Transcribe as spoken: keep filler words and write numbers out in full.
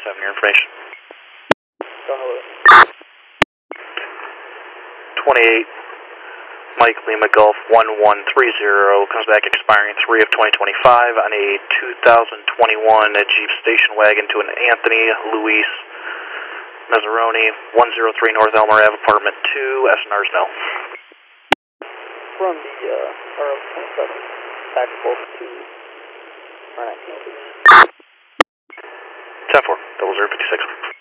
having your information. twenty-eight, Mike Lima Golf one one three zero, comes back expiring three of twenty twenty-five on a two thousand twenty-one Jeep station wagon to an Anthony Luis Mazzaroni, one oh three North Elmer Ave, apartment two, S N Rs Mill. From the uh, R L twenty-seven, back and forth to R nineteen, please. ten four, double zero fifty-six.